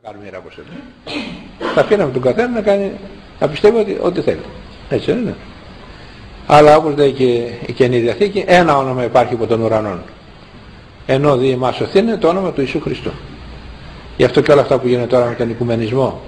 καρμήρα όπως είναι. Θα αφήναμε τον καθένα να κάνει, να πιστεύει ό,τι θέλει. Έτσι δεν είναι? Αλλά όπως λέει και η Καινή Διαθήκη, ένα όνομα υπάρχει από τον ουρανόν. Ενώ δι' εμάς σωθήνε το όνομα του Ιησού Χριστού. Γι' αυτό και όλα αυτά που γίνεται τώρα με τον οικουμενισμό,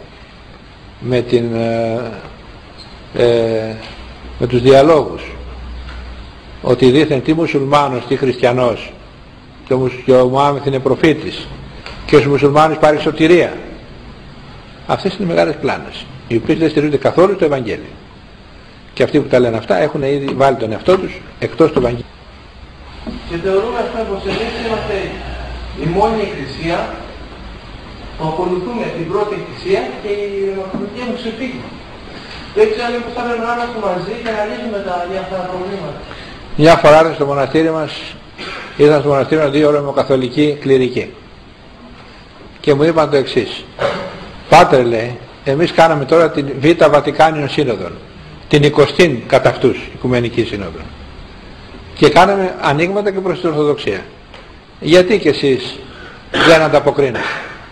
με τους διαλόγους, ότι δήθεν τι μουσουλμάνος, τι χριστιανός, και ο Μωάμεθ είναι προφήτης και ο μουσουλμάνος πάρει σωτηρία. Αυτές είναι μεγάλες πλάνες, οι οποίες δεν στηρίζονται καθόλου στο Ευαγγέλιο. Και αυτοί που τα λένε αυτά έχουν ήδη βάλει τον εαυτό τους εκτός του Ευαγγέλιου. Και θεωρούμε αυτό πως εμείς είμαστε η μόνη εκκλησία που ακολουθούμε την πρώτη εκκλησία και η Ρωμαϊκή έχουν ξεφύγει. Δεν ξέρω μήπως θα πρέπει να είμαστε μαζί και να λύσουμε τα διάφορα προβλήματα. Μια φορά στο μοναστήρι μας, ήρθαν στο μοναστήρι μας 2 ρωμαιοκαθολικοί κληρικοί και μου είπαν το εξής: Πάτερ, λέει, εμείς κάναμε τώρα την Β' Βατικάνιον Σύνοδον, την 20η κατά αυτούς Οικουμενική Σύνοδο, και κάναμε ανοίγματα και προς την Ορθοδοξία. Γιατί και εσείς δεν ανταποκρίνετε?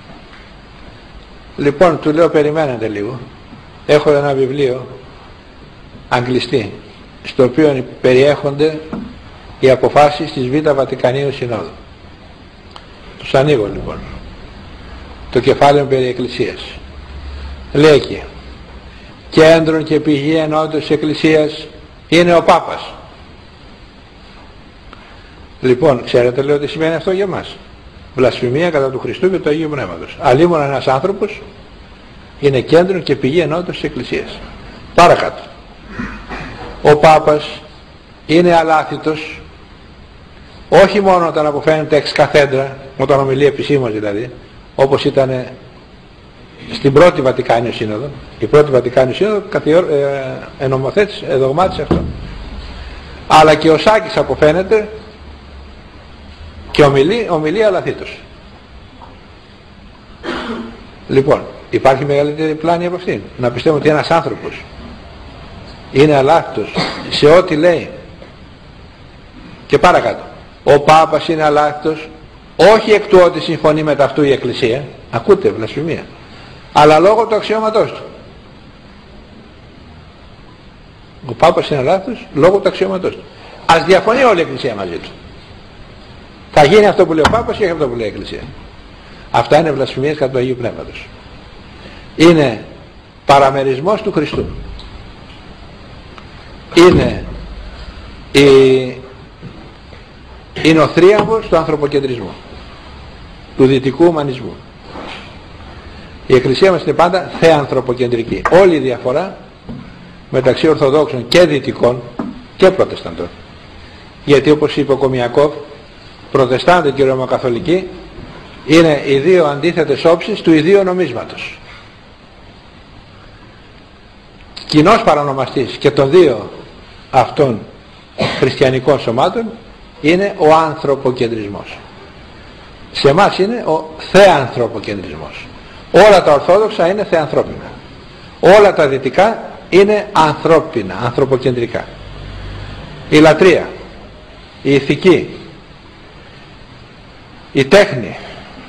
Λοιπόν, του λέω, περιμένετε λίγο. Έχω ένα βιβλίο αγγλιστή, στο οποίο περιέχονται οι αποφάσεις της Β' Βατικανίου Συνόδου. Τους ανοίγω λοιπόν. Το κεφάλαιο περί Εκκλησίας. Λέει εκεί: κέντρον και πηγή ενότητας της Εκκλησίας είναι ο Πάπας. Λοιπόν, ξέρετε, λέω, τι σημαίνει αυτό για μας? Βλασφημία κατά του Χριστού και του Αγίου Πνεύματος. Αλλήμον ένας άνθρωπος είναι κέντρον και πηγή ενότητας της Εκκλησίας. Παρακάτω. Ο Πάπας είναι αλάθητος όχι μόνο όταν αποφαίνεται εξ καθέντρα, όταν ομιλεί επισήμως δηλαδή, όπως ήταν στην πρώτη Βατικάνιο Σύνοδο. Η πρώτη Βατικάνιο Σύνοδο δογμάτισε αυτό. Αλλά και ο Σάκης αποφαίνεται και ομιλεί αλαθήτως. Λοιπόν, υπάρχει μεγαλύτερη πλάνη από αυτήν? Να πιστεύουμε ότι ένας άνθρωπος είναι αλάθητος σε ό,τι λέει? Και παρακάτω, ο Πάπας είναι αλάθητος όχι εκ του ότι συμφωνεί με ταυτού η Εκκλησία, ακούτε, βλασφημία, αλλά λόγω του αξιώματός του. Ο Πάπας είναι αλάθητος λόγω του αξιώματός του. Ας διαφωνεί όλη η Εκκλησία μαζί του, θα γίνει αυτό που λέει ο Πάπας και αυτό που λέει η Εκκλησία. Αυτά είναι βλασφημίες κατά του Αγίου Πνεύματος. Είναι παραμερισμός του Χριστού. Είναι ο θρίαμβος του ανθρωποκεντρισμού, του δυτικού ουμανισμού. Η Εκκλησία μας είναι πάντα θεανθρωποκεντρική. Όλη η διαφορά μεταξύ Ορθοδόξων και Δυτικών και Προτεσταντών. Γιατί όπως είπε ο Κομιακόφ, Προτεστάντες και Ρωμαιοκαθολικοί είναι οι δύο αντίθετες όψεις του ιδίου νομίσματος. Κοινός παρανομαστής και των δύο αυτών χριστιανικών σωμάτων είναι ο ανθρωποκεντρισμός. Σε εμάς είναι ο θεανθρωποκεντρισμός. Όλα τα Ορθόδοξα είναι θεανθρώπινα. Όλα τα Δυτικά είναι ανθρώπινα, ανθρωποκεντρικά. Η λατρεία, η ηθική, η τέχνη,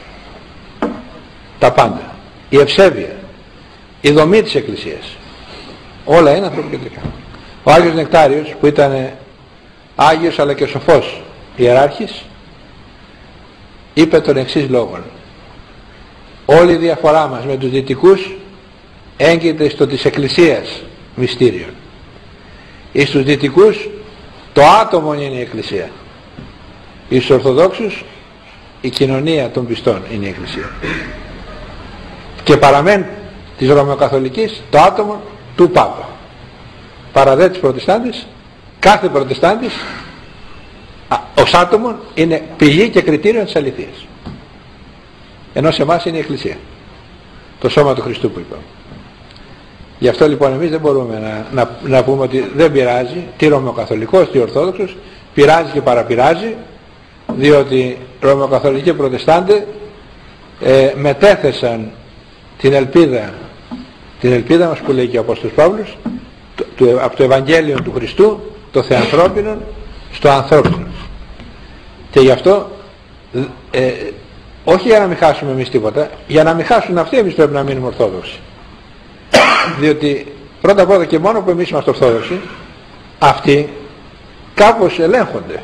τα πάντα, η ευσέβεια, η δομή της Εκκλησίας, όλα είναι ανθρωποκεντρικά. Ο Άγιος Νεκτάριος, που ήταν Άγιος αλλά και σοφός ιεράρχης, είπε τον εξής λόγο: όλη η διαφορά μας με τους Δυτικούς έγκυται στο της Εκκλησίας μυστήριον. Εις τους Δυτικούς το άτομο είναι η Εκκλησία. Εις τους Ορθοδόξους η κοινωνία των πιστών είναι η Εκκλησία. Και παραμένει της Ρωμαιοκαθολικής το άτομο του Πάπα. Παραδέ της Προτεστάντης, κάθε Προτεστάντης ως άτομο είναι πηγή και κριτήριο της αληθείας. Ενώ σε εμάς είναι η Εκκλησία, το σώμα του Χριστού που είπαμε. Γι' αυτό λοιπόν εμείς δεν μπορούμε να πούμε ότι δεν πειράζει τι Ρωμαιοκαθολικός, τι Ορθόδοξος, πειράζει και παραπειράζει, διότι Ρωμαιοκαθολικοί και Προτεστάντες μετέθεσαν την ελπίδα μας που λέει και ο Απόστολος Παύλος, από το Ευαγγέλιο του Χριστού, το θεανθρώπινο στο ανθρώπινο. Και γι' αυτό όχι για να μην χάσουμε εμείς τίποτα, για να μην χάσουν αυτοί εμείς πρέπει να μείνουμε ορθόδοξοι. Διότι πρώτα και μόνο που εμείς είμαστε ορθόδοξοι, αυτοί κάπως ελέγχονται.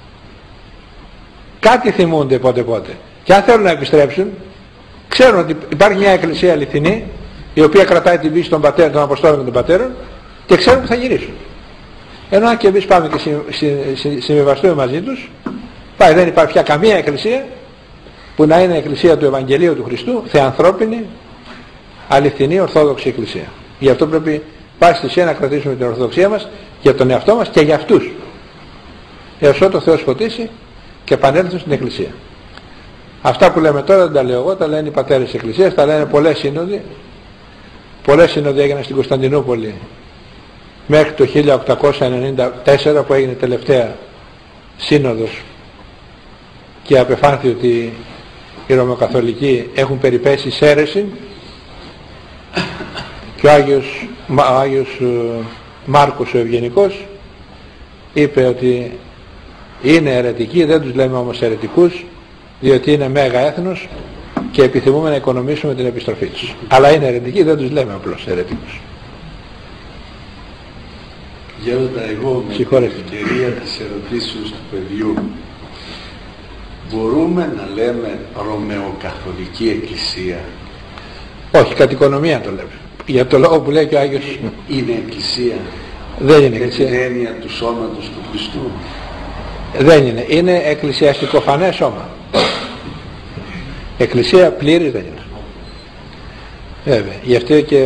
Κάτι θυμούνται πότε. Και αν θέλουν να επιστρέψουν, ξέρουν ότι υπάρχει μια εκκλησία αληθινή, η οποία κρατάει την πίστη των πατέρων, των Αποστόλων και των πατέρων, και ξέρουν που θα γυρίσουν. Ενώ αν και εμείς πάμε και συμβιβαστούμε μαζί τους, δεν υπάρχει πια καμία εκκλησία που να είναι εκκλησία του Ευαγγελίου του Χριστού, θεανθρώπινη, αληθινή, ορθόδοξη εκκλησία. Γι' αυτό πρέπει πάση θυσία να κρατήσουμε την ορθοδοξία μας για τον εαυτό μας και για αυτούς. Έως ότου ο Θεός φωτίσει και επανέλθουν στην εκκλησία. Αυτά που λέμε τώρα δεν τα λέω εγώ, τα λένε οι πατέρες της εκκλησίας, τα λένε πολλές σύνοδοι. Πολλές σύνοδοι έγιναν στην Κωνσταντινούπολη μέχρι το 1894 που έγινε η τελευταία σύνοδος και απεφάνθη ότι οι Ρωμαιοκαθολικοί έχουν περιπέσει σε αίρεση, και ο Άγιος Μάρκος ο Ευγενικός είπε ότι είναι αιρετικοί, δεν τους λέμε όμως αιρετικούς, διότι είναι μέγα έθνος και επιθυμούμε να οικονομήσουμε την επιστροφή τους. Αλλά είναι αιρετικοί, δεν τους λέμε απλώς αιρετικούς. Γέροντα, εγώ με την ευκαιρία της ερωτήσεως του παιδιού, μπορούμε να λέμε Ρωμαιοκαθολική Εκκλησία? Όχι, κατ' οικονομία το λέμε. Για το λόγο που λέει και ο Άγιος. Είναι Εκκλησία? Δεν είναι Εκκλησία. Με την έννοια του σώματος του Χριστού? Δεν είναι. Είναι εκκλησιαστικοφανές σώμα. Εκκλησία πλήρης δεν είναι. Βέβαια. Γι' αυτό και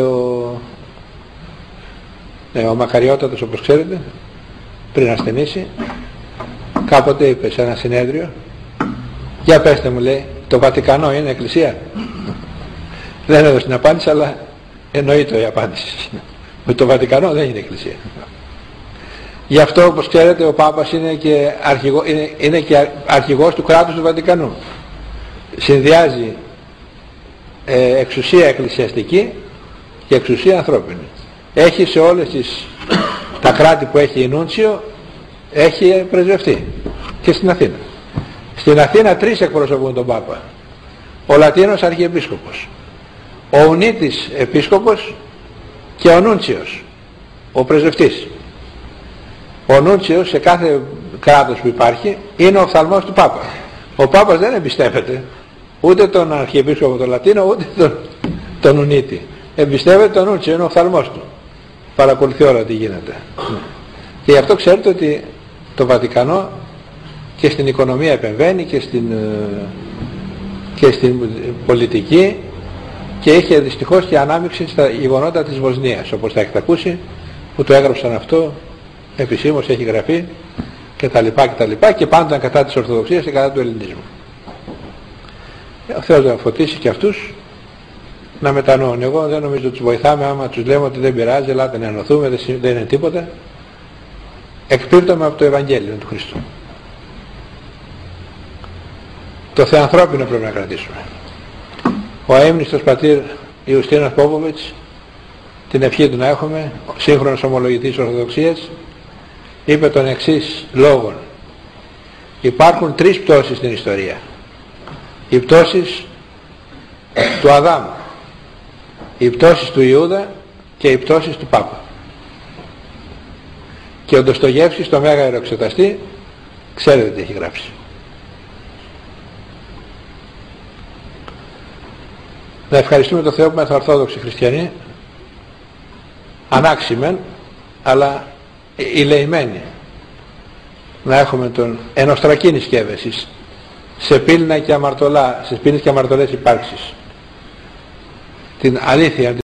ο Μακαριότατος, όπως ξέρετε, πριν ασθενήσει, κάποτε είπε σε ένα συνέδριο, για πέστε μου, λέει, το Βατικανό είναι εκκλησία? Δεν έδωσε την απάντηση, αλλά εννοείται η απάντηση. Με το Βατικανό δεν είναι εκκλησία. Γι' αυτό, όπως ξέρετε, ο Πάπας είναι και αρχηγός του κράτους του Βατικανού. Συνδυάζει εξουσία εκκλησιαστική και εξουσία ανθρώπινη. Έχει σε όλες τα κράτη που έχει η Νούντσιο, έχει πρεσβευτεί. Και στην Αθήνα. Στην Αθήνα 3 εκπροσωπούν τον Πάπα. Ο Λατίνος Αρχιεπίσκοπος, ο Ουνίτης Επίσκοπος και ο Νούντσιος, ο πρεσβευτής. Ο Νούντσιος σε κάθε κράτος που υπάρχει είναι ο οφθαλμός του Πάπα. Ο Πάπας δεν εμπιστεύεται ούτε τον Αρχιεπίσκοπο τον Λατίνο, ούτε τον Ουνίτη. Εμπιστεύεται τον Νούντσιο, είναι ο οφθαλμός του. Παρακολουθεί όλα τι γίνεται. Και γι' αυτό ξέρετε ότι το Βατικανό και στην οικονομία επεμβαίνει και στην πολιτική, και είχε δυστυχώς και ανάμειξη στα γεγονότα της Βοσνίας, όπως θα έχετε ακούσει, που το έγραψαν αυτό επισήμως, έχει γραφεί και τα λοιπά και πάντα ήταν κατά της Ορθοδοξίας και κατά του Ελληνισμού. Ο Θεός να φωτίσει και αυτούς να μετανοούν. Εγώ δεν νομίζω ότι τους βοηθάμε άμα τους λέμε ότι δεν πειράζει, ελάτε να ενωθούμε, δεν είναι τίποτα. Εκπίπτουμε από το Ευαγγέλιο του Χριστού. Το θεανθρώπινο πρέπει να κρατήσουμε. Ο αείμνηστος πατήρ Ιουστίνος Πόποβιτς, την ευχή του να έχουμε, σύγχρονος ομολογητής Ορθοδοξίας, είπε τον εξής λόγον: υπάρχουν 3 πτώσεις στην ιστορία. Οι πτώσεις του Αδάμ, οι πτώσεις του Ιούδα και οι πτώσεις του Πάπα. Και ο Ντοστογεύσκης, στο Μέγα Ιεροεξεταστή, ξέρετε τι έχει γράψει. Να ευχαριστούμε τον Θεό που είμαστε ορθόδοξοι χριστιανοί, ανάξιμεν, αλλά ηλεημένοι, να έχουμε τον ενοστρακίνη σκεύεσης σε πύληνα και αμαρτωλά, σε πύληνες και αμαρτωλές υπάρξεις, την αλήθεια